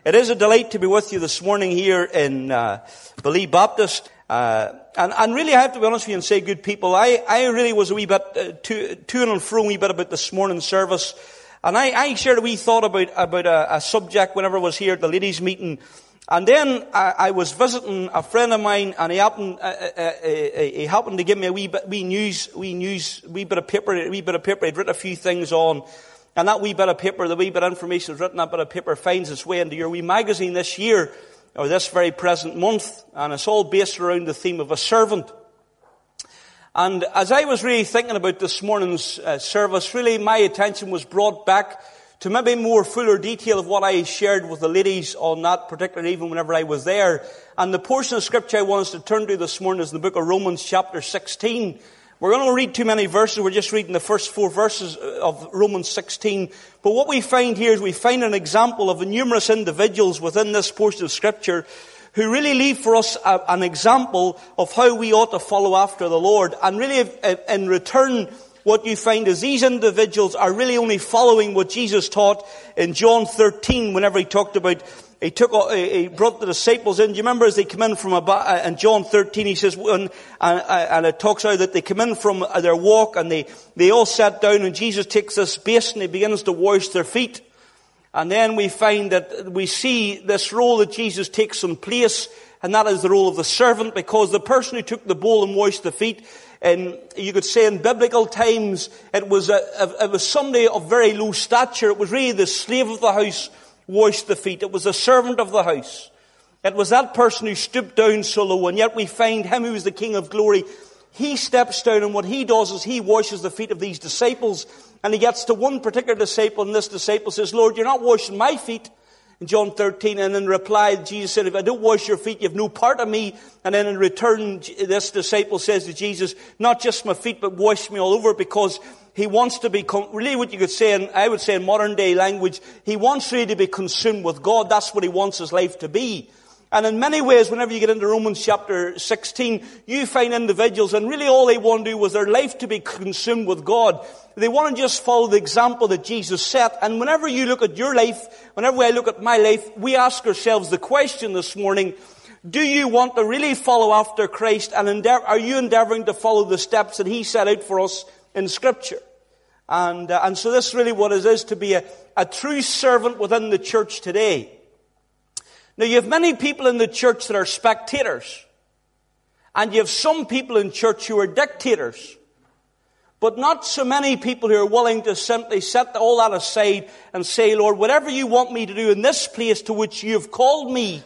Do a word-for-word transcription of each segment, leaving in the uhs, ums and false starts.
It is a delight to be with you this morning here in uh, Believe Baptist. Uh, and, and really, I have to be honest with you and say, good people, I, I really was a wee bit uh, to, to and fro a wee bit about this morning's service. And I, I shared a wee thought about, about a, a subject whenever I was here at the ladies' meeting. And then I, I was visiting a friend of mine, and he happened, uh, uh, uh, he happened to give me a wee bit, wee news, wee news, wee bit of paper, a wee bit of paper. He'd written a few things on. And that wee bit of paper, the wee bit of information that's written, that bit of paper finds its way into your wee magazine this year, or this very present month, and it's all based around the theme of a servant. And as I was really thinking about this morning's uh, service, really my attention was brought back to maybe more fuller detail of what I shared with the ladies on that particular evening whenever I was there. And the portion of scripture I want us to turn to this morning is in the book of Romans chapter sixteen. We're going to read too many verses. We're just reading the first four verses of Romans sixteen. But what we find here is we find an example of the numerous individuals within this portion of Scripture who really leave for us a, an example of how we ought to follow after the Lord. And really, in return, what you find is these individuals are really only following what Jesus taught in John thirteen whenever he talked about He took, he brought the disciples in. Do you remember as they come in from a, in John thirteen, he says, and, and it talks out that they come in from their walk and they, they all sat down, and Jesus takes this basin and he begins to wash their feet. And then we find that we see this role that Jesus takes in place, and that is the role of the servant, because the person who took the bowl and washed the feet, and you could say in biblical times, it was a, it was somebody of very low stature. It was really the slave of the house washed the feet. It was the servant of the house. It was that person who stooped down so low, and yet we find him who is the King of glory. He steps down, and what he does is he washes the feet of these disciples, and he gets to one particular disciple, and this disciple says, Lord, you're not washing my feet. In John thirteen, and in reply, Jesus said, if I don't wash your feet, you have no part of me. And then in return, this disciple says to Jesus, not just my feet, but wash me all over, because he wants to be, really what you could say, and I would say in modern day language, he wants really to be consumed with God. That's what he wants his life to be. And in many ways, whenever you get into Romans chapter sixteen, you find individuals, and really all they want to do was their life to be consumed with God. They want to just follow the example that Jesus set. And whenever you look at your life, whenever I look at my life, we ask ourselves the question this morning, do you want to really follow after Christ, and endeavor, are you endeavoring to follow the steps that he set out for us in Scripture? And, uh, and so this is really what it is to be a, a true servant within the church today. Now, you have many people in the church that are spectators. And you have some people in church who are dictators. But not so many people who are willing to simply set all that aside and say, Lord, whatever you want me to do in this place to which you have called me,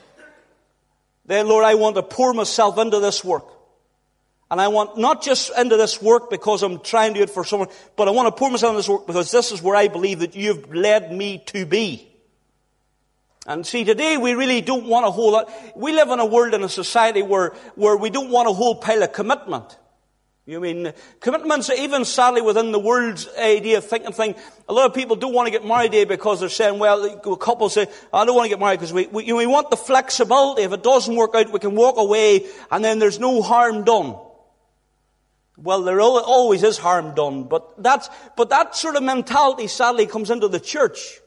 then, Lord, I want to pour myself into this work. And I want not just into this work because I'm trying to do it for someone, but I want to pour myself into this work because this is where I believe that you've led me to be. And see, today we really don't want a whole lot. We live in a world and a society where, where we don't want a whole pile of commitment. You mean, commitments, even sadly within the world's idea of thinking thing, a lot of people don't want to get married today because they're saying, well, a couple say, I don't want to get married because we, we, you know, we want the flexibility. If it doesn't work out, we can walk away and then there's no harm done. Well, there always is harm done, but that's, but that sort of mentality sadly comes into the church.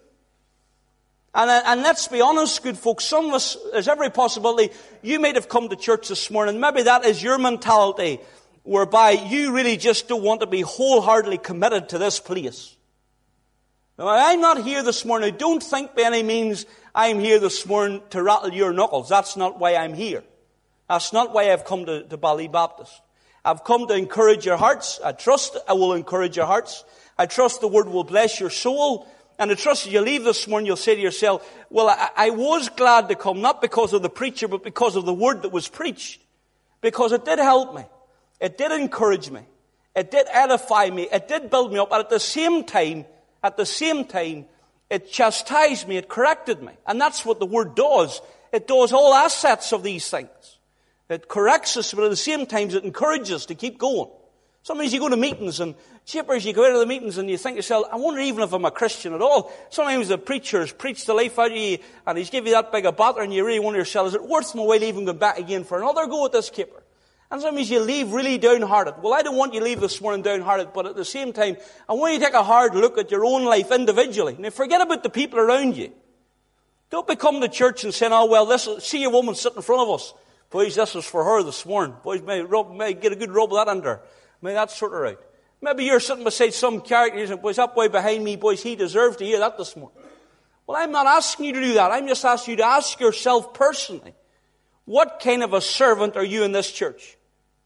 And, and let's be honest, good folks, some of us, there's every possibility, you might have come to church this morning, maybe that is your mentality, whereby you really just don't want to be wholeheartedly committed to this place. Now, I'm not here this morning, don't think by any means I'm here this morning to rattle your knuckles. That's not why I'm here. That's not why I've come to, to Bally Baptist. I've come to encourage your hearts. I trust I will encourage your hearts. I trust the word will bless your soul. And I trust as you leave this morning, you'll say to yourself, well, I, I was glad to come, not because of the preacher, but because of the word that was preached. Because it did help me. It did encourage me. It did edify me. It did build me up. And at the same time, at the same time, it chastised me. It corrected me. And that's what the word does. It does all assets of these things. It corrects us, but at the same time, it encourages us to keep going. Sometimes you go to meetings and chippers, you go out of the meetings and you think to yourself, I wonder even if I'm a Christian at all. Sometimes the preachers preach the life out of you and he's give you that big a batter and you really wonder yourself, is it worth my while even going back again for another go at this keeper? And sometimes you leave really downhearted. Well, I don't want you to leave this morning downhearted, but at the same time, I want you to take a hard look at your own life individually. Now forget about the people around you. Don't be coming to church and saying, oh, well, this, see a woman sitting in front of us. Boys, this was for her this morning. Boys, may, rub, may get a good rub of that under her. May that sort her out. Maybe you're sitting beside some character and saying, boys, that boy behind me, boys, he deserves to hear that this morning. Well, I'm not asking you to do that. I'm just asking you to ask yourself personally, what kind of a servant are you in this church?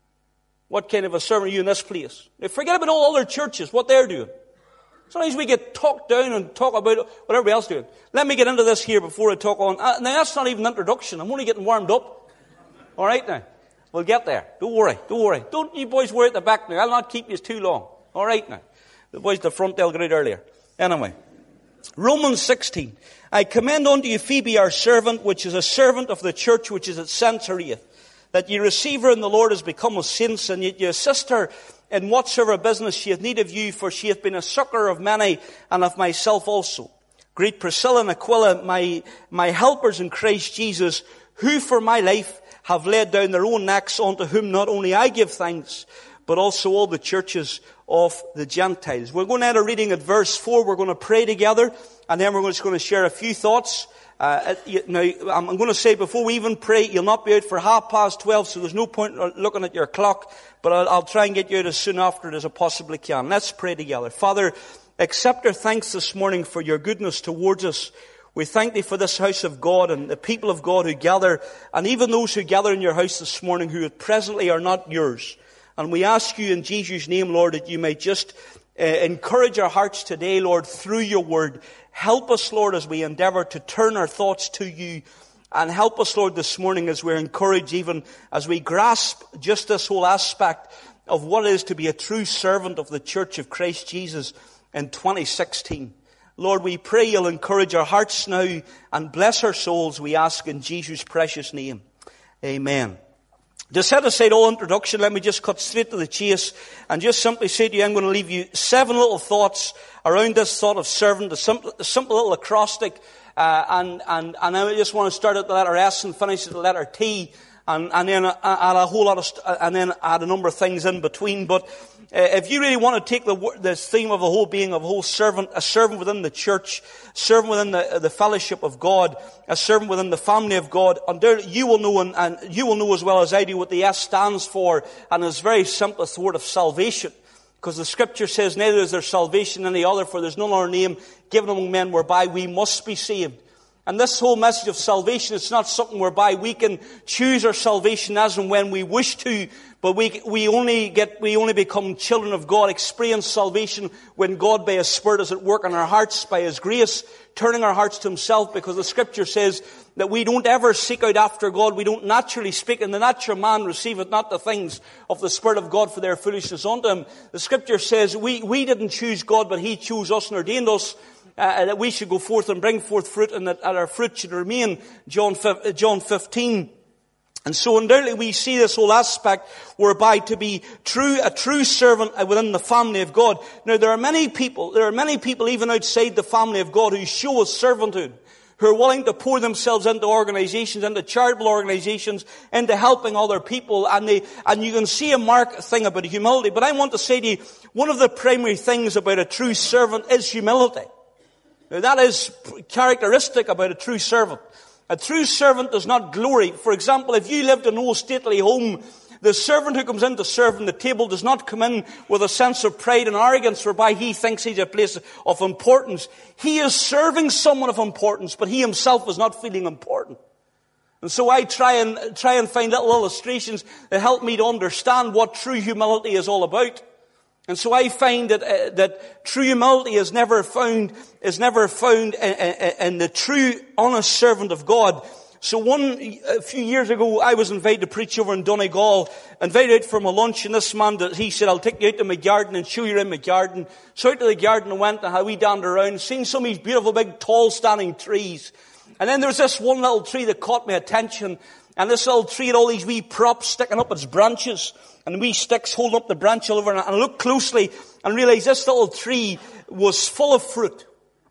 What kind of a servant are you in this place? Now, forget about all other churches, what they're doing. Sometimes we get talked down and talk about what everybody else is doing. Let me get into this here before I talk on. Uh, now, that's not even an introduction. I'm only getting warmed up. All right now. We'll get there. Don't worry. Don't worry. Don't you boys worry at the back now. I'll not keep you too long. All right now. The boys at the front, they'll get out earlier. Anyway. Romans sixteen. I commend unto you Phoebe, our servant, which is a servant of the church which is at Cenchrea, that ye receive her in the Lord as become of saints, and yet ye assist her in whatsoever business she hath need of you, for she hath been a succor of many, and of myself also. Greet Priscilla and Aquila, my, my helpers in Christ Jesus, who for my life have laid down their own necks, unto whom not only I give thanks, but also all the churches of the Gentiles. We're going to enter reading at verse four. We're going to pray together, and then we're just going to share a few thoughts. Uh, now, I'm going to say before we even pray, you'll not be out for half past twelve, so there's no point looking at your clock, but I'll, I'll try and get you out as soon after it as I possibly can. Let's pray together. Father, accept our thanks this morning for your goodness towards us. We thank thee for this house of God and the people of God who gather, and even those who gather in your house this morning who presently are not yours. And we ask you in Jesus' name, Lord, that you may just uh, encourage our hearts today, Lord, through your word. Help us, Lord, as we endeavour to turn our thoughts to you. And help us, Lord, this morning as we're encouraged, even as we grasp just this whole aspect of what it is to be a true servant of the Church of Christ Jesus in twenty sixteen. Lord, we pray you'll encourage our hearts now and bless our souls, we ask in Jesus' precious name. Amen. To set aside all introduction, let me just cut straight to the chase and just simply say to you, I'm going to leave you seven little thoughts around this thought of servant, a simple, a simple little acrostic, uh, and, and, and I just want to start at the letter S and finish at the letter T, and, and then add a whole lot of, st- and then add a number of things in between. But uh, if you really want to take the, the theme of the whole being of a whole servant, a servant within the church, servant within the, the fellowship of God, a servant within the family of God, and there you will know, and, and you will know as well as I do what the S stands for, and it's very simple, it's the word of salvation. Because the scripture says, neither is there salvation in any other, for there's none other name given among men whereby we must be saved. And this whole message of salvation, it's not something whereby we can choose our salvation as and when we wish to, but we, we only get, we only become children of God, experience salvation when God by His Spirit is at work in our hearts, by His grace, turning our hearts to Himself, because the scripture says that we don't ever seek out after God, we don't naturally speak, and the natural man receiveth not the things of the Spirit of God for their foolishness unto him. The scripture says we, we didn't choose God, but He chose us and ordained us, Uh, that we should go forth and bring forth fruit, and that our fruit should remain, John, John fifteen. And so undoubtedly we see this whole aspect whereby to be true, a true servant within the family of God. Now there are many people, there are many people even outside the family of God who show us servanthood, who are willing to pour themselves into organizations, into charitable organizations, into helping other people, and they, and you can see a marked thing about humility. But I want to say to you, one of the primary things about a true servant is humility. Now that is characteristic about a true servant. A true servant does not glory. For example, if you lived in an old stately home, the servant who comes in to serve on the table does not come in with a sense of pride and arrogance whereby he thinks he's a place of importance. He is serving someone of importance, but he himself is not feeling important. And so I try and try and find little illustrations that help me to understand what true humility is all about. And so I find that uh, that true humility is never found is never found in, in, in the true, honest servant of God. So one a few years ago, I was invited to preach over in Donegal, invited out from a lunch, and this man, he said, "I'll take you out to my garden and show you around my garden." So out to the garden I went, and how we dandered around, seen some of these beautiful big tall standing trees. And then there was this one little tree that caught my attention. And this little tree had all these wee props sticking up its branches, and wee sticks holding up the branch all over. And I looked closely and realized this little tree was full of fruit.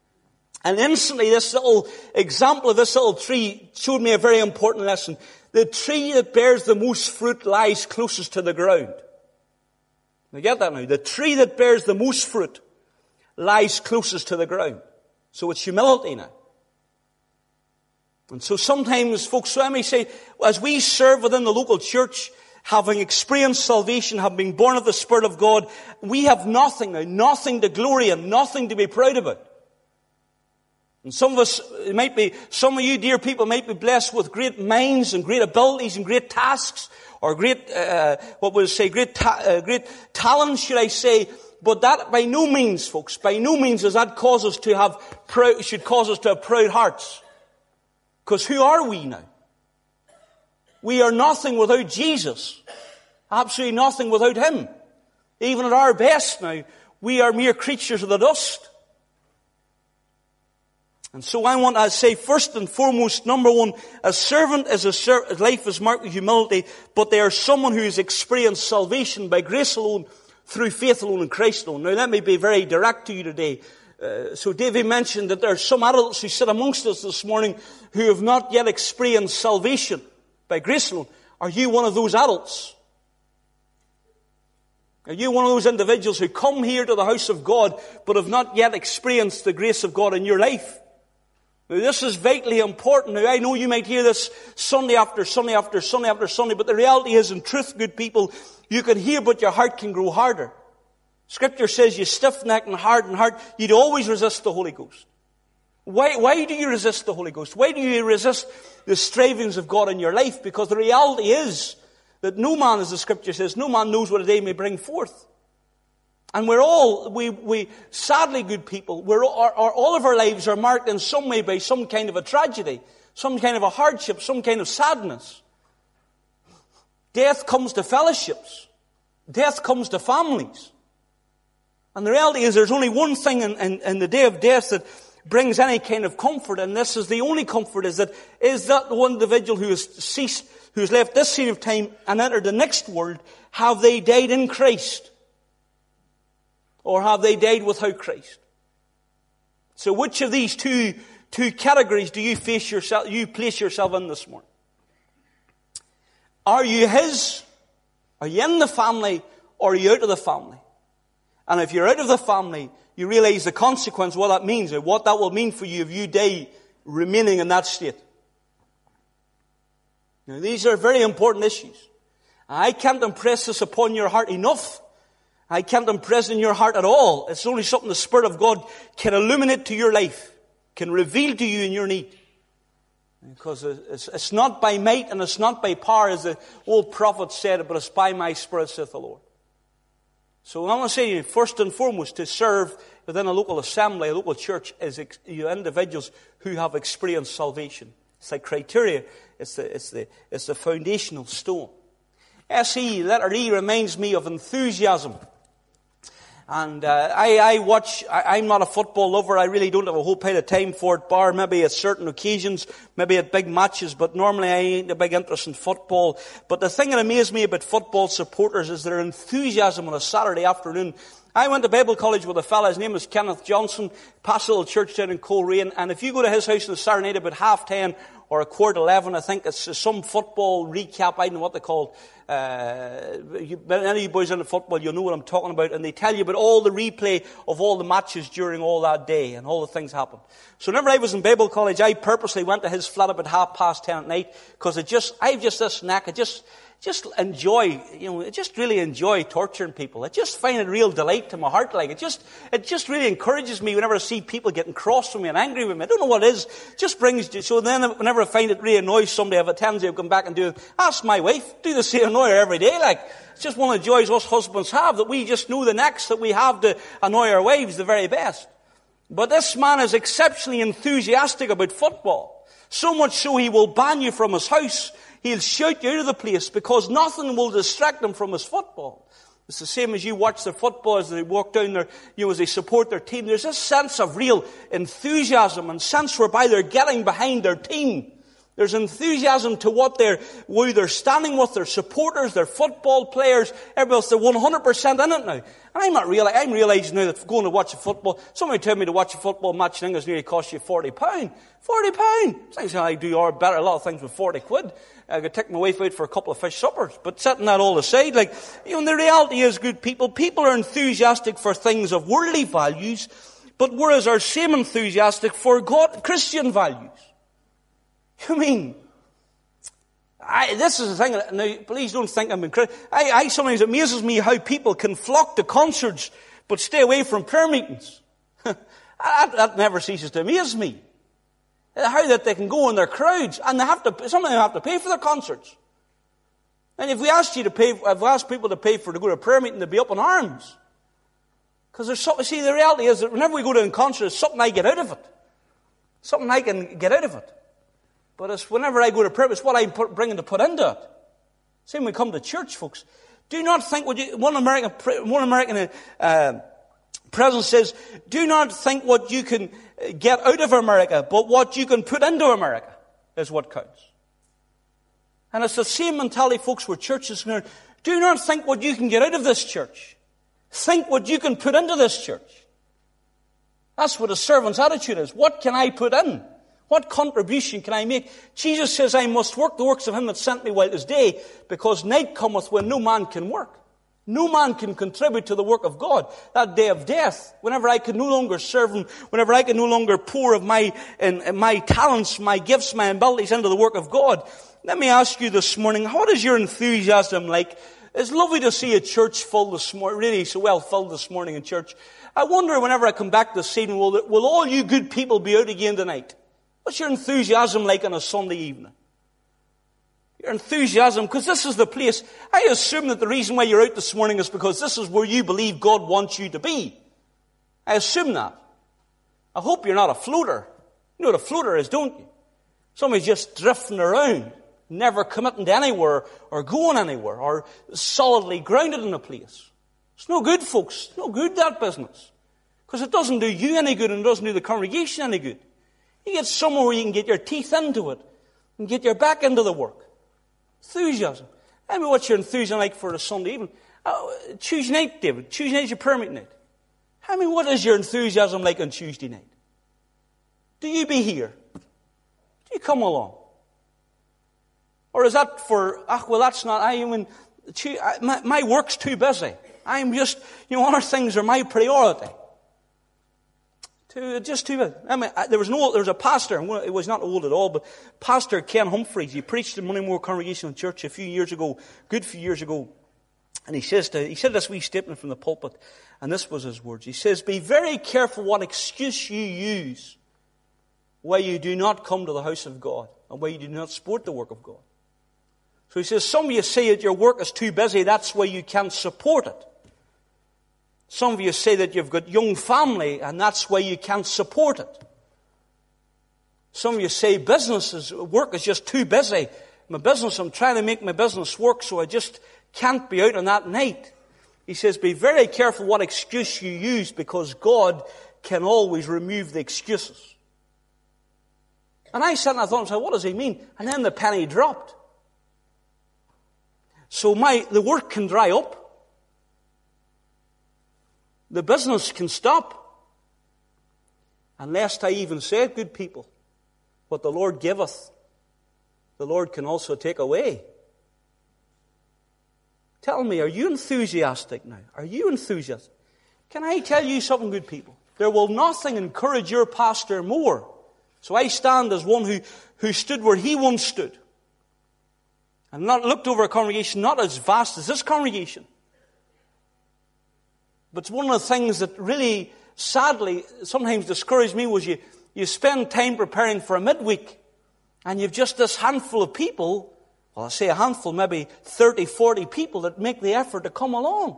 And instantly this little example of this little tree showed me a very important lesson. The tree that bears the most fruit lies closest to the ground. Now get that now. The tree that bears the most fruit lies closest to the ground. So it's humility now. And so sometimes, folks, so let me say, as we serve within the local church, having experienced salvation, having been born of the Spirit of God, we have nothing, nothing to glory in, nothing to be proud about. And some of us, it might be, some of you dear people might be blessed with great minds and great abilities and great tasks, or great, uh, what would I say, great, ta- uh, great talents, should I say. But that by no means, folks, by no means does that cause us to have proud, should cause us to have proud hearts. Because who are we now? We are nothing without Jesus. Absolutely nothing without Him. Even at our best now, we are mere creatures of the dust. And so I want to say, first and foremost, number one, a servant is a ser- life is marked with humility, but they are someone who has experienced salvation by grace alone, through faith alone in Christ alone. Now let me be very direct to you today. Uh, so David mentioned that there are some adults who sit amongst us this morning who have not yet experienced salvation by grace alone. Are you one of those adults? Are you one of those individuals who come here to the house of God but have not yet experienced the grace of God in your life? Now, this is vitally important. Now, I know you might hear this Sunday after Sunday after Sunday after Sunday, but the reality is, in truth, good people, you can hear, but your heart can grow harder. Scripture says you stiff-necked and hardened heart, you'd always resist the Holy Ghost. Why, why do you resist the Holy Ghost? Why do you resist the strivings of God in your life? Because the reality is that no man, as the Scripture says, no man knows what a day may bring forth. And we're all, we, we, sadly good people, we're, our, our, all of our lives are marked in some way by some kind of a tragedy, some kind of a hardship, some kind of sadness. Death comes to fellowships. Death comes to families. And the reality is there's only one thing in, in, in the day of death that brings any kind of comfort, and this is the only comfort, is that is that the one individual who has ceased, who has left this scene of time and entered the next world, have they died in Christ? Or have they died without Christ? So which of these two, two categories do you face yourself, you place yourself in this morning? Are you His? Are you in the family? Or are you out of the family? And if you're out of the family, you realize the consequence, what that means, and what that will mean for you if you die remaining in that state. Now, these are very important issues. I can't impress this upon your heart enough. I can't impress it in your heart at all. It's only something the Spirit of God can illuminate to your life, can reveal to you in your need. Because it's, it's not by might and it's not by power, as the old prophet said, but it's by my Spirit, saith the Lord. So I want to say to you, first and foremost, to serve within a local assembly, a local church, is ex- you individuals who have experienced salvation. It's the criteria. It's the, it's the, it's the foundational stone. S E, letter E, reminds me of enthusiasm. And uh, I, I watch, I, I'm not a football lover, I really don't have a whole pile of time for it, bar maybe at certain occasions, maybe at big matches, but normally I ain't a big interest in football. But the thing that amazes me about football supporters is their enthusiasm on a Saturday afternoon. I went to Bible college with a fella, his name was Kenneth Johnson, pastoral little church down in Coleraine, and if you go to his house on a Saturday night about half ten or a quarter to eleven, I think it's some football recap, I don't know what they're called. Uh, you, any of you boys into football, you'll know what I'm talking about, and they tell you about all the replay of all the matches during all that day, and all the things happened. So whenever I was in Bible college, I purposely went to his flat about half past ten at night, because I just, I've just this knack, I just, just enjoy, you know, I just really enjoy torturing people. I just find it real delight to my heart, like, it just, it just really encourages me whenever I see people getting cross with me and angry with me. I don't know what it is, it just brings, so then whenever I find it really annoys somebody, I have a tendency of come back and do, ask my wife, do the same annoy her every day, like, it's just one of the joys us husbands have, that we just know the next that we have to annoy our wives the very best. But this man is exceptionally enthusiastic about football. So much so he will ban you from his house. He'll shout you out of the place because nothing will distract him from his football. It's the same as you watch the footballers as they walk down there, you know, as they support their team. There's this sense of real enthusiasm and sense whereby they're getting behind their team. There's enthusiasm to what they're, who they're standing with, their supporters, their football players, everybody else. They're one hundred percent in it now. And I'm not real, I'm realizing now that going to watch a football, somebody told me to watch a football match in England nearly cost you forty pounds. forty pounds! It's like I do or better a lot of things with forty quid. I could take my wife out for a couple of fish suppers. But setting that all aside, like, you know, the reality is, good people, people are enthusiastic for things of worldly values, but whereas are same enthusiastic for God, Christian values. You mean, I, this is the thing, now please don't think I'm incredible. I, I sometimes, it amazes me how people can flock to concerts but stay away from prayer meetings. that, that never ceases to amaze me. How that they can go in their crowds, and they have to, some of them have to pay for their concerts. And if we asked you to pay, if we asked people to pay for to go to a prayer meeting, they'd be up in arms. Because there's something, see, the reality is that whenever we go to a concert, there's something I get out of it. Something I can get out of it. But it's whenever I go to prayer, it's what I'm put, bringing to put into it. Same when we come to church, folks. Do not think what you, one American, one American uh, president says, do not think what you can get out of America, but what you can put into America is what counts. And it's the same mentality, folks, where churches are. Do not think what you can get out of this church. Think what you can put into this church. That's what a servant's attitude is. What can I put in? What contribution can I make? Jesus says, I must work the works of him that sent me while it is day, because night cometh when no man can work. No man can contribute to the work of God. That day of death, whenever I can no longer serve him, whenever I can no longer pour of my, in, in my talents, my gifts, my abilities into the work of God. Let me ask you this morning, what is your enthusiasm like? It's lovely to see a church full this morning, really so well filled this morning in church. I wonder whenever I come back this evening, will, will all you good people be out again tonight? What's your enthusiasm like on a Sunday evening? Your enthusiasm, because this is the place. I assume that the reason why you're out this morning is because this is where you believe God wants you to be. I assume that. I hope you're not a floater. You know what a floater is, don't you? Somebody's just drifting around, never committing to anywhere or going anywhere or solidly grounded in a place. It's no good, folks. It's no good, that business. Because it doesn't do you any good and it doesn't do the congregation any good. You get somewhere where you can get your teeth into it and get your back into the work. Enthusiasm. I mean, what's your enthusiasm like for a Sunday evening? Uh, Tuesday night, David. Tuesday night is your prayer meeting night. I mean, what is your enthusiasm like on Tuesday night? Do you be here? Do you come along? Or is that for, ah, well, that's not, I mean, my, my work's too busy. I'm just, you know, other things are my priority. Too, just too busy. I mean, there was no, there was a pastor, it was not old at all, but Pastor Ken Humphreys, he preached in Moneymore Congregational Church a few years ago, good few years ago. And he says to, he said this wee statement from the pulpit, and this was his words. He says, be very careful what excuse you use why you do not come to the house of God and why you do not support the work of God. So he says, some of you say that your work is too busy, that's why you can't support it. Some of you say that you've got young family and that's why you can't support it. Some of you say businesses, work is just too busy. My business, I'm trying to make my business work, so I just can't be out on that night. He says, be very careful what excuse you use, because God can always remove the excuses. And I sat and I thought, what does he mean? And then the penny dropped. So my, the work can dry up. The business can stop. And lest I even say it, good people, what the Lord giveth, the Lord can also take away. Tell me, are you enthusiastic now? Are you enthusiastic? Can I tell you something, good people? There will nothing encourage your pastor more. So I stand as one who, who stood where he once stood. And not looked over a congregation not as vast as this congregation. But one of the things that really, sadly, sometimes discouraged me was you, you spend time preparing for a midweek, and you've just this handful of people, well, I say a handful, maybe thirty, forty people that make the effort to come along.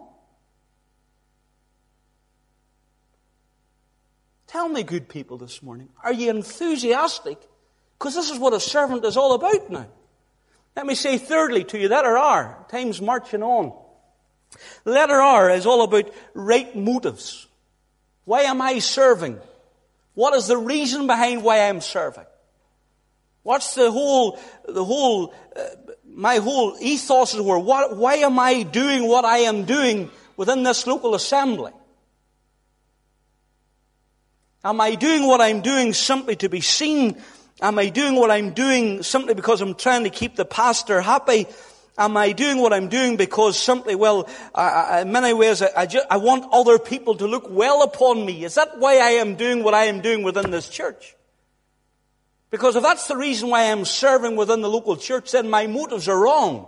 Tell me, good people, this morning, are you enthusiastic? Because this is what a servant is all about now. Let me say thirdly to you, letter R, time's marching on. Letter R is all about right motives. Why am I serving? What is the reason behind why I'm serving? What's the whole, the whole, uh, my whole ethos is where, what, why am I doing what I am doing within this local assembly? Am I doing what I'm doing simply to be seen? Am I doing what I'm doing simply because I'm trying to keep the pastor happy? Am I doing what I'm doing because simply, well, I, I, in many ways, I, I, just, I want other people to look well upon me? Is that why I am doing what I am doing within this church? Because if that's the reason why I'm serving within the local church, then my motives are wrong.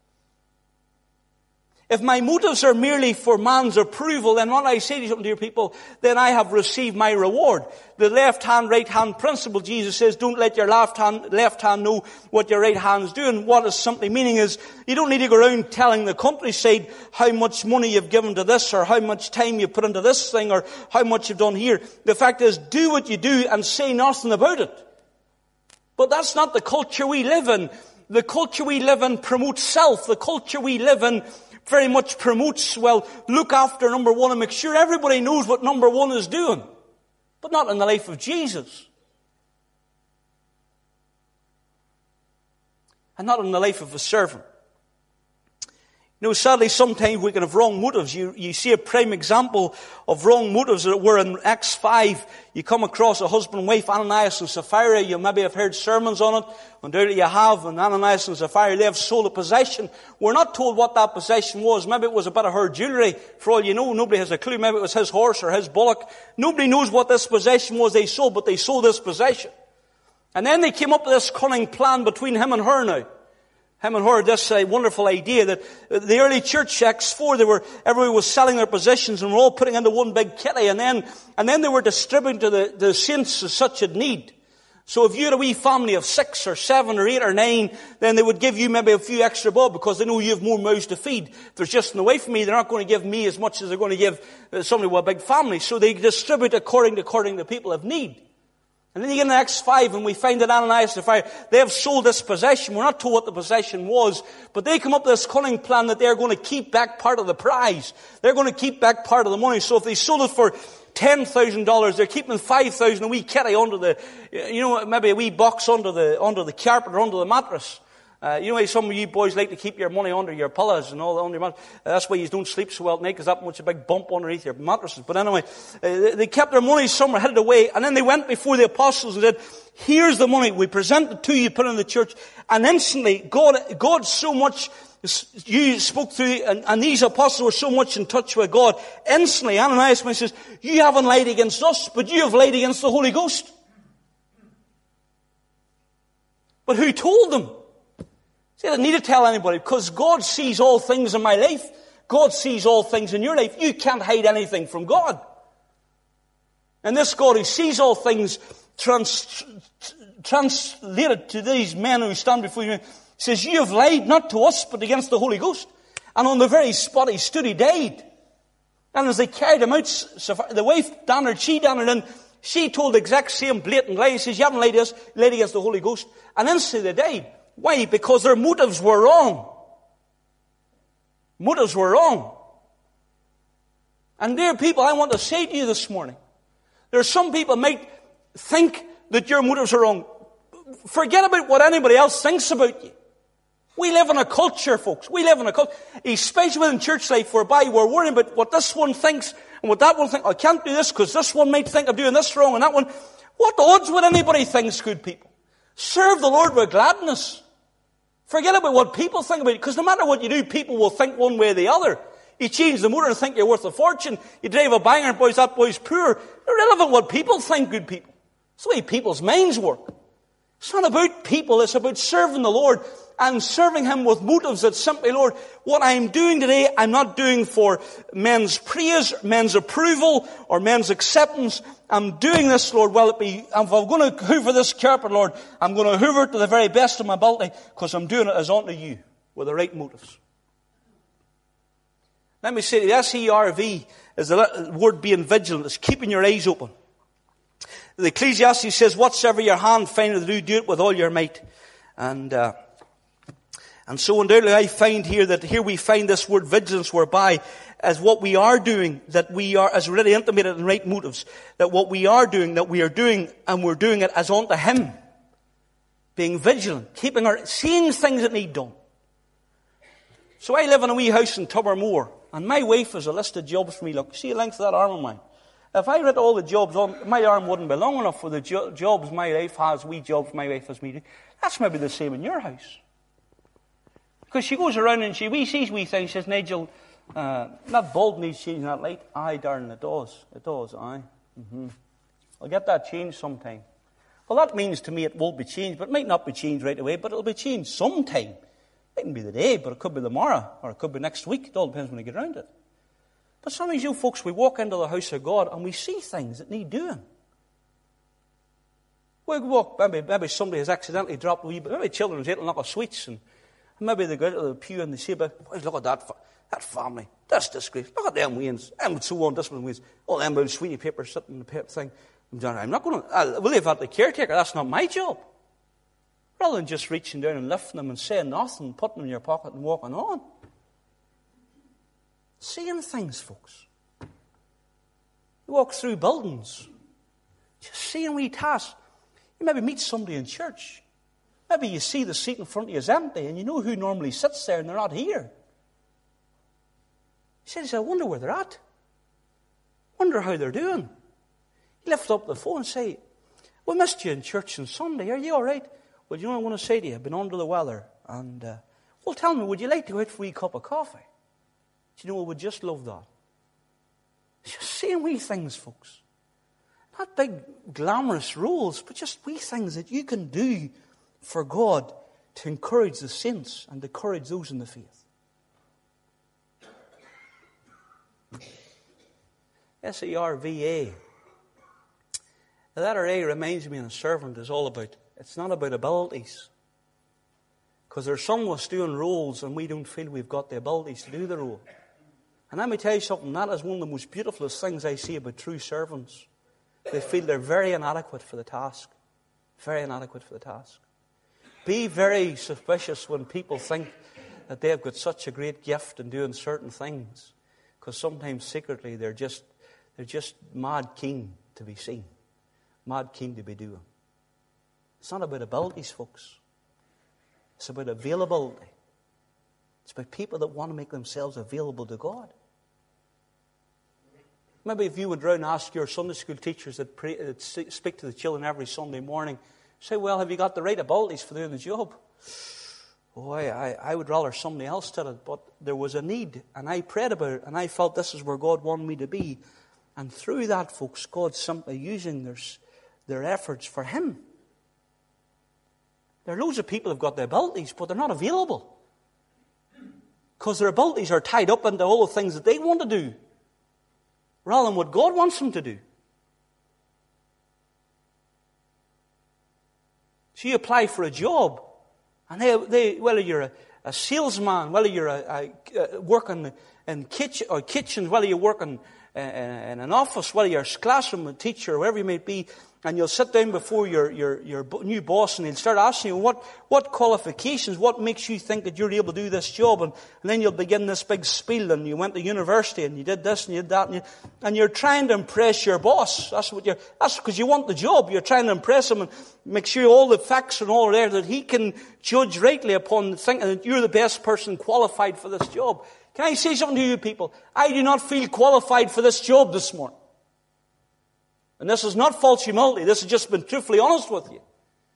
If my motives are merely for man's approval, then what I say to you, dear people, then I have received my reward. The left hand, right hand principle, Jesus says, don't let your left hand, left hand know what your right hand's doing. What is simply meaning is, you don't need to go around telling the countryside how much money you've given to this, or how much time you've put into this thing, or how much you've done here. The fact is, do what you do and say nothing about it. But that's not the culture we live in. The culture we live in promotes self. The culture we live in very much promotes, well, look after number one and make sure everybody knows what number one is doing. But not in the life of Jesus. And not in the life of a servant. You know, sadly, sometimes we can have wrong motives. You, you see a prime example of wrong motives that were in Acts five. You come across a husband and wife, Ananias and Sapphira. You maybe have heard sermons on it. Undoubtedly you have. And Ananias and Sapphira, they have sold a possession. We're not told what that possession was. Maybe it was a bit of her jewellery. For all you know, nobody has a clue. Maybe it was his horse or his bullock. Nobody knows what this possession was they sold, but they sold this possession. And then they came up with this cunning plan between him and her now. Him and her, this uh, wonderful idea that the early church, Acts four, they were, everybody was selling their possessions and were all putting into one big kitty, and then, and then they were distributing to the, the saints as such a need. So if you had a wee family of six or seven or eight or nine, then they would give you maybe a few extra bob because they know you have more mouths to feed. If there's just an away from me, they're not going to give me as much as they're going to give somebody with a big family. So they distribute according to, according to people of need. And then you get in Acts five and we find that Ananias and Sapphira, they have sold this possession. We're not told what the possession was, but they come up with this cunning plan that they're going to keep back part of the prize. They're going to keep back part of the money. So if they sold it for ten thousand dollars, they're keeping five thousand dollars a wee kitty under the, you know, maybe a wee box under the, under the carpet or under the mattress. Uh, you know, some of you boys like to keep your money under your pillows and all under your mattress. Uh, that's why you don't sleep so well at night, because that much a big bump underneath your mattresses. But anyway, uh, they, they kept their money somewhere, hid it away, and then they went before the apostles and said, here's the money, we present it to you, put it in the church. And instantly, God, God so much, you spoke through, and, and these apostles were so much in touch with God. Instantly, Ananias says, you haven't lied against us, but you have lied against the Holy Ghost. But who told them? See, I don't need to tell anybody, because God sees all things in my life. God sees all things in your life. You can't hide anything from God. And this God who sees all things trans, translated to these men who stand before you says, you have lied not to us, but against the Holy Ghost. And on the very spot he stood, he died. And as they carried him out, the wife, Dannard, she Dannard, and she told the exact same blatant lie. He says, you haven't lied to us, you lied against the Holy Ghost. And instantly they died. Why? Because their motives were wrong. Motives were wrong. And dear people, I want to say to you this morning, there are some people might think that your motives are wrong. Forget about what anybody else thinks about you. We live in a culture, folks. We live in a culture, especially within church life, whereby we're worrying about what this one thinks and what that one thinks. I can't do this because this one might think I'm doing this wrong and that one. What odds would anybody think, good people? Serve the Lord with gladness. Forget about what people think about you, because no matter what you do, people will think one way or the other. You change the motor and think you're worth a fortune. You drive a banger and boys, that boy's poor. Irrelevant what people think, good people. It's the way people's minds work. It's not about people, it's about serving the Lord and serving Him with motives that simply, Lord, what I'm doing today, I'm not doing for men's praise, men's approval, or men's acceptance. I'm doing this, Lord, well it be, if I'm going to hoover this carpet, Lord, I'm going to hoover it to the very best of my ability, because I'm doing it as unto you, with the right motives. Let me say, the S E R V is the word being vigilant. It's keeping your eyes open. The Ecclesiastes says, whatsoever your hand findeth to do, do it with all your might. And, uh, and so undoubtedly I find here that here we find this word vigilance, whereby as what we are doing, that we are, as already intimated in right motives, that what we are doing, that we are doing, and we're doing it as unto Him. Being vigilant, keeping our, seeing things that need done. So I live in a wee house in Tobermore, and my wife has a list of jobs for me. Look, see the length of that arm of mine. If I read all the jobs on, my arm wouldn't be long enough for the jo- jobs my wife has, wee jobs my wife has me do. That's maybe the same in your house. Because she goes around and she wee sees wee things, she says, Nigel, uh, that bulb needs changing, that light. Aye, darling, it does. It does, aye. Mm-hmm. I'll get that changed sometime. Well, that means to me it won't be changed, but it might not be changed right away, but it'll be changed sometime. It mightn't be the day, but it could be tomorrow, or it could be next week. It all depends when you get around it. But sometimes you folks, we walk into the house of God and we see things that need doing. We walk, maybe, maybe somebody has accidentally dropped a wee bit, maybe children's eating a lot of sweets, and maybe they go out of the pew and they say, "But look at that, that family, that's disgrace. Look at them Waynes, and so on, this one Waynes. All them little sweetie papers sitting in the paper thing. I'm not going to, will leave that to the caretaker, that's not my job." Rather than just reaching down and lifting them and saying nothing, putting them in your pocket and walking on. Seeing things, folks. You walk through buildings, just seeing wee tasks. You maybe meet somebody in church. Maybe you see the seat in front of you is empty and you know who normally sits there and they're not here. You say, "I wonder where they're at. Wonder how they're doing." You lift up the phone and say, "We missed you in church on Sunday. Are you all right?" "Well, you know what I want to say to you? I've been under the weather. And, uh, well, tell me, would you like to go out for a wee cup of coffee?" Do you know, we would just love that. Just seeing wee things, folks. Not big, glamorous rules, but just wee things that you can do for God to encourage the saints and to encourage those in the faith. S E R V A. The letter A reminds me of a servant is all about, it's not about abilities. Because there's some of us doing roles and we don't feel we've got the abilities to do the role. And let me tell you something, that is one of the most beautiful things I see about true servants. They feel they're very inadequate for the task. Very inadequate for the task. Be very suspicious when people think that they have got such a great gift in doing certain things. Because sometimes secretly they're just, they're just mad keen to be seen. Mad keen to be doing. It's not about abilities, folks. It's about availability. It's about people that want to make themselves available to God. Maybe if you would round and ask your Sunday school teachers that, pray, that speak to the children every Sunday morning, say, "Well, have you got the right abilities for doing the job?" "Oh, I, I, I would rather somebody else did it, but there was a need, and I prayed about it, and I felt this is where God wanted me to be." And through that, folks, God's simply using their, their efforts for Him. There are loads of people who have got the abilities, but they're not available. Because their abilities are tied up into all the things that they want to do, rather than what God wants them to do. So you apply for a job, and they, they whether you're a, a salesman, whether you're a, a, a working in kitchen or kitchens, whether you're working in, in an office, whether you're a classroom a teacher, or wherever you may be, and you'll sit down before your, your, your new boss and he'll start asking you, what, what qualifications, what makes you think that you're able to do this job? And, and then you'll begin this big spiel, and you went to university and you did this and you did that. And, you, and you're trying to impress your boss. That's what you're, that's because you want the job. You're trying to impress him and make sure all the facts and all are there that he can judge rightly upon thinking that you're the best person qualified for this job. Can I say something to you people? I do not feel qualified for this job this morning. And this is not false humility. This has just been truthfully honest with you.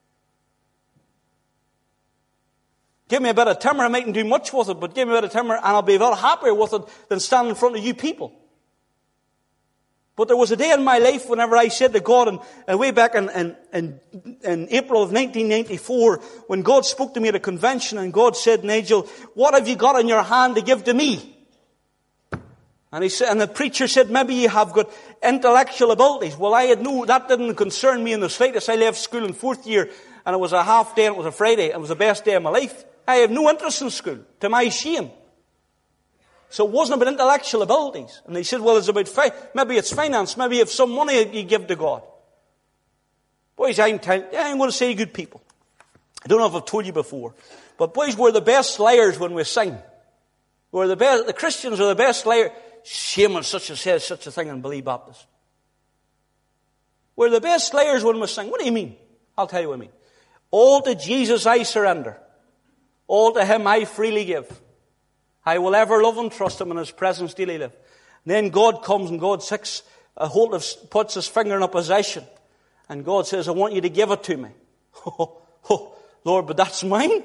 Give me a bit of timber, I mightn't do much with it, but give me a bit of timber and I'll be a lot happier with it than standing in front of you people. But there was a day in my life whenever I said to God, and, and way back in, in, in, in April of nineteen ninety-four, when God spoke to me at a convention, and God said, "Nigel, what have you got in your hand to give to me?" And he said, and the preacher said, "Maybe you have got intellectual abilities." Well, I had no, that didn't concern me in the slightest. I left school in fourth year, and it was a half day, and it was a Friday. It was the best day of my life. I have no interest in school, to my shame. So it wasn't about intellectual abilities. And they said, "Well, it's about, fi- maybe it's finance, maybe you have some money you give to God." Boys, I'm, t- I'm going to say good people. I don't know if I've told you before, but boys, we're the best liars when we sing. We're the best, the Christians are the best liars. Shame on such a says such a thing in Believe Baptist. We're the best liars when we sing. What do you mean? I'll tell you what I mean. All to Jesus I surrender. All to Him I freely give. I will ever love and trust Him in His presence daily live. And then God comes and God sticks a hold of, puts His finger in a possession. And God says, "I want you to give it to me." Oh, oh, Lord, but that's mine.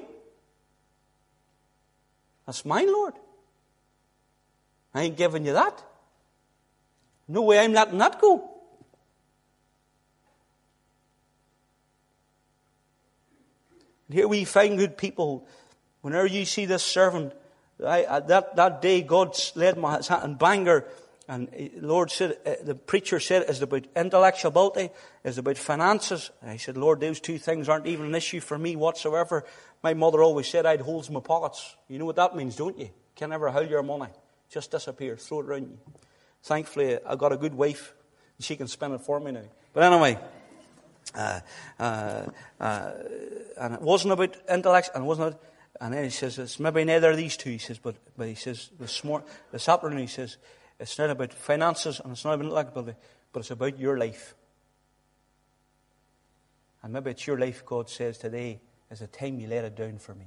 That's mine, Lord. I ain't giving you that. No way I'm letting that go. And here we find good people. Whenever you see this servant, I, that, that day God led my hand in Bangor, and the Lord said, uh, the preacher said, it's about intellectual ability, it's about finances. And I said, Lord, those two things aren't even an issue for me whatsoever. My mother always said I'd holes in my pockets. You know what that means, don't you? You can never hold your money. Just disappear, throw it around you. Thankfully, I got a good wife, and she can spend it for me now. But anyway, uh, uh, uh, and it wasn't about intellect, and it wasn't about, and then he says, it's maybe neither of these two, he says, but, but he says, this, more, this afternoon, he says, it's not about finances, and it's not about intellectuality, but it's about your life. And maybe it's your life, God says, today is the time you let it down for me.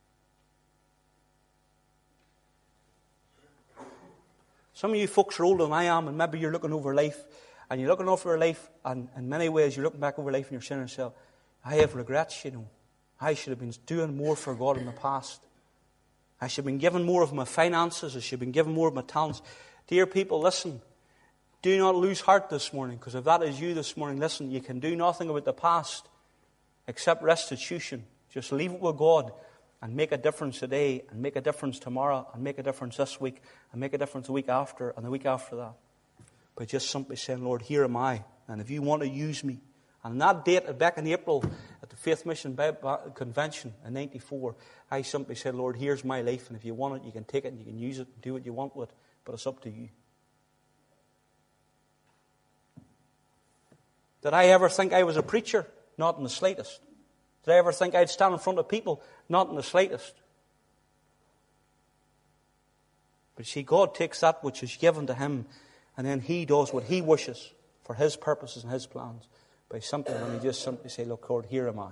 Some of you folks are older than I am, and maybe you're looking over life, and you're looking over life, and in many ways you're looking back over life and you're saying to yourself, I have regrets, you know. I should have been doing more for God in the past. I should have been giving more of my finances. I should have been giving more of my talents. Dear people, listen. Do not lose heart this morning, because if that is you this morning, listen, you can do nothing about the past except restitution. Just leave it with God and make a difference today, and make a difference tomorrow, and make a difference this week, and make a difference the week after, and the week after that. But just simply saying, Lord, here am I, and if you want to use me. And on that date, back in April, at the Faith Mission Convention in ninety-four, I simply said, Lord, here's my life, and if you want it, you can take it, and you can use it, and do what you want with it, but it's up to you. Did I ever think I was a preacher? Not in the slightest. Did I ever think I'd stand in front of people? Not in the slightest. But see, God takes that which is given to Him, and then He does what He wishes for His purposes and His plans by something when He just simply say, look, Lord, here am I.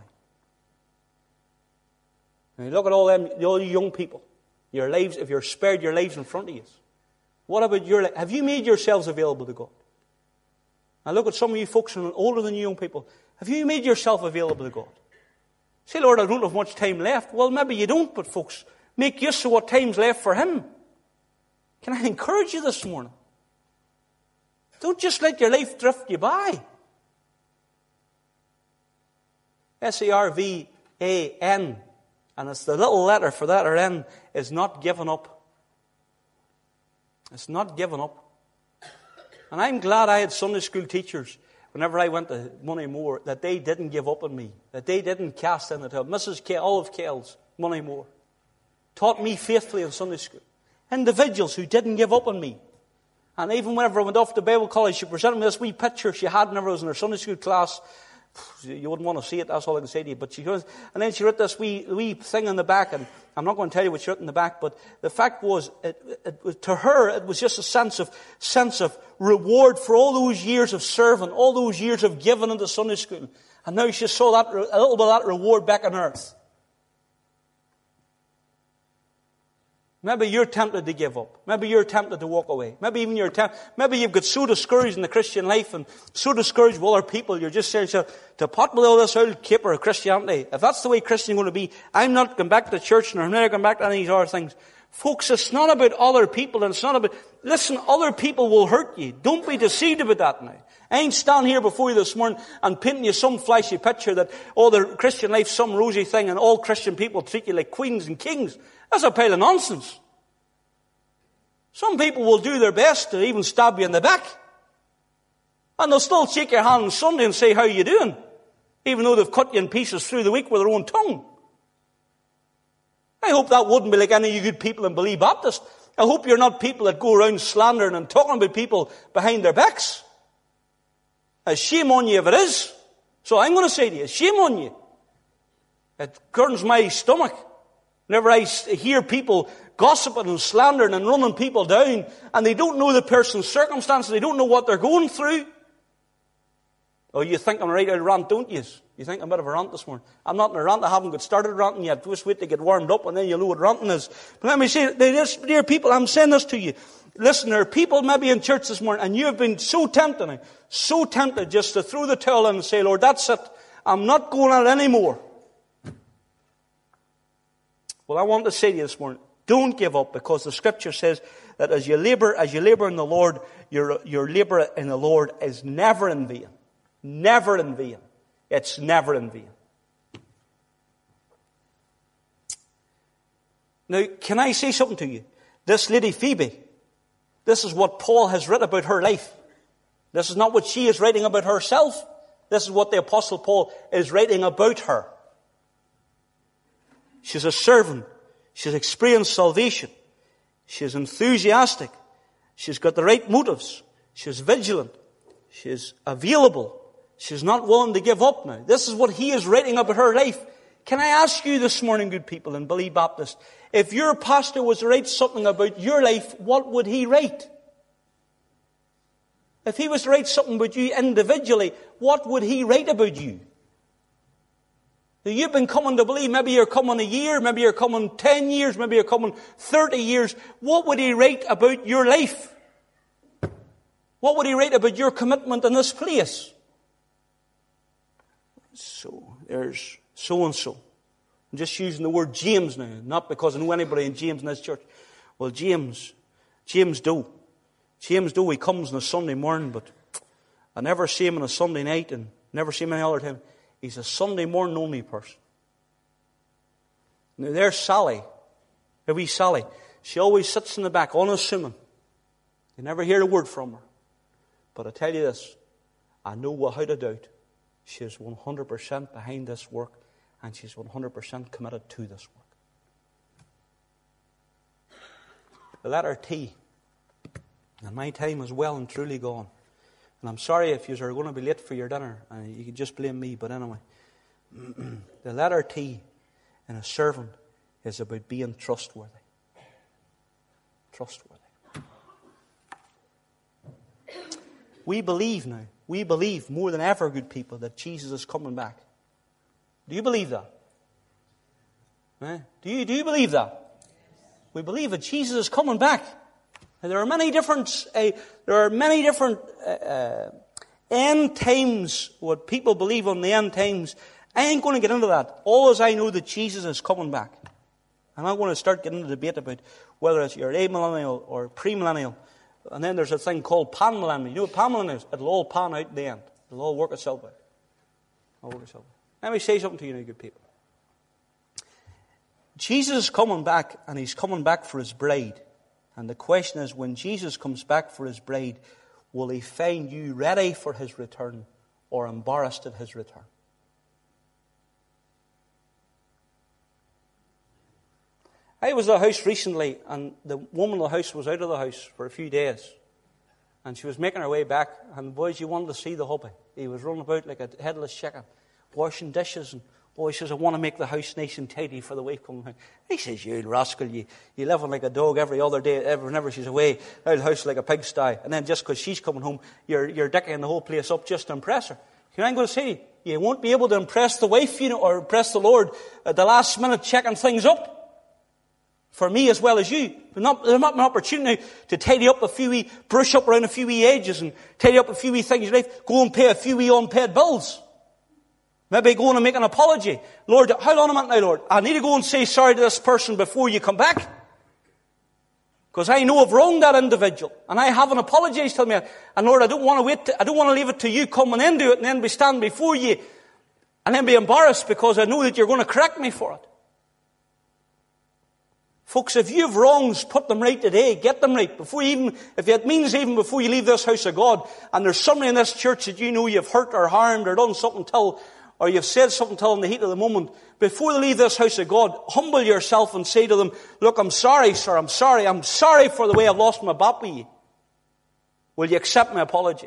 And you look at all them, all you young people, your lives, if you're spared your lives in front of you. What about your life? Have you made yourselves available to God? Now look at some of you folks older than you young people. Have you made yourself available to God? Say, Lord, I don't have much time left. Well, maybe you don't, but folks, make use of what time's left for Him. Can I encourage you this morning? Don't just let your life drift you by. S A R V A N, and it's the little letter for that or N, is not given up. It's not given up. And I'm glad I had Sunday school teachers, whenever I went to Moneymore, that they didn't give up on me. That they didn't cast in the towel. Missus K, Olive Kells, Moneymore, taught me faithfully in Sunday school. Individuals who didn't give up on me. And even whenever I went off to Bible college, she presented me this wee picture she had whenever I was in her Sunday school class. You wouldn't want to see it, that's all I can say to you. But she goes, and then she wrote this wee, wee thing in the back, and I'm not going to tell you what she wrote in the back, but the fact was, it, it was to her, it was just a sense of, sense of reward for all those years of serving, all those years of giving into Sunday school. And now she saw that, a little bit of that reward back on earth. Maybe you're tempted to give up. Maybe you're tempted to walk away. Maybe even you're tempted. Maybe you've got so discouraged in the Christian life and so discouraged with other people, you're just saying to, to pot with all this old caper of Christianity. If that's the way Christians are going to be, I'm not going back to church and I'm never going back to any of these other things. Folks, it's not about other people, and it's not about, listen, other people will hurt you. Don't be deceived about that now. I ain't standing here before you this morning and painting you some flashy picture that all the Christian life's some rosy thing and all Christian people treat you like queens and kings. That's a pile of nonsense. Some people will do their best to even stab you in the back. And they'll still shake your hand on Sunday and say, how are you doing? Even though they've cut you in pieces through the week with their own tongue. I hope that wouldn't be like any of you good people in Believe Baptist. I hope you're not people that go around slandering and talking about people behind their backs. Uh, shame on you if it is. So I'm going to say to you, shame on you. It gurns my stomach whenever I hear people gossiping and slandering and running people down, and they don't know the person's circumstances, they don't know what they're going through. Oh, you think I'm right out of rant, don't you? You think I'm a bit of a rant this morning. I'm not in a rant, I haven't got started ranting yet. Just wait to get warmed up and then you'll know what ranting is. But let me say, dear people, I'm saying this to you. Listen, there are people maybe in church this morning, and you have been so tempted, so tempted just to throw the towel in and say, Lord, that's it. I'm not going at it anymore. Well, I want to say to you this morning, don't give up, because the Scripture says that as you labor, as you labor in the Lord, your, your labor in the Lord is never in vain. Never in vain. It's never in vain. Now, can I say something to you? This lady Phoebe, this is what Paul has written about her life. This is not what she is writing about herself. This is what the Apostle Paul is writing about her. She's a servant. She's experienced salvation. She's enthusiastic. She's got the right motives. She's vigilant. She's available. She's not willing to give up now. This is what he is writing about her life. Can I ask you this morning, good people in Believe Baptist, if your pastor was to write something about your life, what would he write? If he was to write something about you individually, what would he write about you? Now, you've been coming to believe, maybe you're coming a year, maybe you're coming ten years, maybe you're coming thirty years. What would he write about your life? What would he write about your commitment in this place? So, there's so-and-so. I'm just using the word James now, not because I know anybody in James in this church. Well, James, James Doe. James Doe, he comes on a Sunday morning, but I never see him on a Sunday night and never see him any other time. He's a Sunday morning only person. Now there's Sally, a wee Sally. She always sits in the back, unassuming. You never hear a word from her. But I tell you this, I know without a doubt, she is one hundred percent behind this work, and she's one hundred percent committed to this work. The letter T. And my time is well and truly gone. And I'm sorry if you are going to be late for your dinner. And you can just blame me. But anyway. The letter T in a servant is about being trustworthy. Trustworthy. We believe now. We believe more than ever, good people, that Jesus is coming back. Do you believe that? Eh? Do you, do you believe that? We believe that Jesus is coming back. There are many different, uh, there are many different uh, uh, end times, what people believe on the end times. I ain't going to get into that. All as I know that Jesus is coming back. I'm not going to start getting into the debate about whether it's you're amillennial or premillennial. And then there's a thing called panmillennial. You know what panmillennial is? It'll all pan out in the end. It'll all work itself out. It'll work itself out. Let me say something to you now, good people. Jesus is coming back, and He's coming back for His bride. And the question is, when Jesus comes back for His bride, will He find you ready for His return or embarrassed at His return? I was at a house recently, and the woman in the house was out of the house for a few days. And she was making her way back, and boys, you wanted to see the hubby. He was running about like a headless chicken, washing dishes, and oh, he says, I want to make the house nice and tidy for the wife coming home. He says, you rascal, you, you live like a dog every other day, every, whenever she's away, out of the house like a pigsty. And then just because she's coming home, you're, you're dicking the whole place up just to impress her. You know, I'm going to say, you won't be able to impress the wife, you know, or impress the Lord at the last minute checking things up. For me as well as you. There's not, there's not an opportunity to tidy up a few wee, brush up around a few wee edges and tidy up a few wee things in life. Go and pay a few wee unpaid bills. Maybe go and make an apology. Lord, how long am I now, Lord? I need to go and say sorry to this person before you come back. Because I know I've wronged that individual. And I haven't apologized to me. And Lord, I don't want to wait, to, I don't want to leave it to you coming into it and then be standing before you and then be embarrassed because I know that you're going to correct me for it. Folks, if you have wrongs, put them right today. Get them right. Before you even, if it means even before you leave this house of God, and there's somebody in this church that you know you've hurt or harmed or done something till, or you've said something till in the heat of the moment, before you leave this house of God, humble yourself and say to them, look, I'm sorry, sir, I'm sorry. I'm sorry for the way I've lost my bat with you. Will you accept my apology?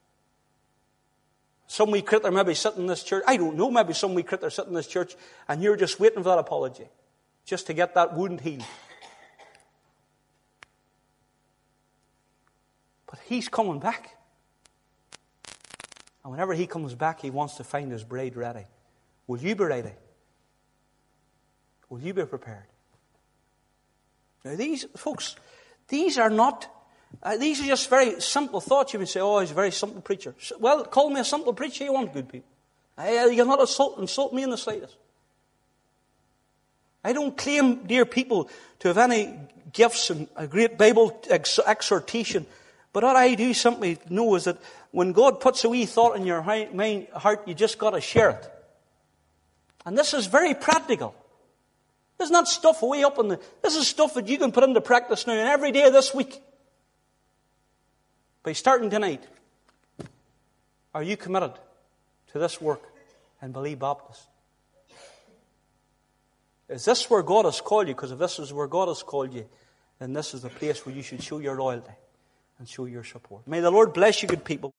Some wee critter maybe sitting in this church. I don't know, maybe some wee critter sitting in this church, and you're just waiting for that apology. Just to get that wound healed. But He's coming back. And whenever He comes back, He wants to find His bride ready. Will you be ready? Will you be prepared? Now these, folks, these are not, uh, these are just very simple thoughts. You may say, oh, he's a very simple preacher. Well, call me a simple preacher you want, good people. I, you're not insult, insult me in the slightest. I don't claim, dear people, to have any gifts and a great Bible ex- exhortation. But what I do simply know is that when God puts a wee thought in your mind, heart, you just got to share it. And this is very practical. This is not stuff way up in the... This is stuff that you can put into practice now and every day of this week. By starting tonight, are you committed to this work in Believe Baptist? Is this where God has called you? Because if this is where God has called you, then this is the place where you should show your loyalty and show your support. May the Lord bless you, good people.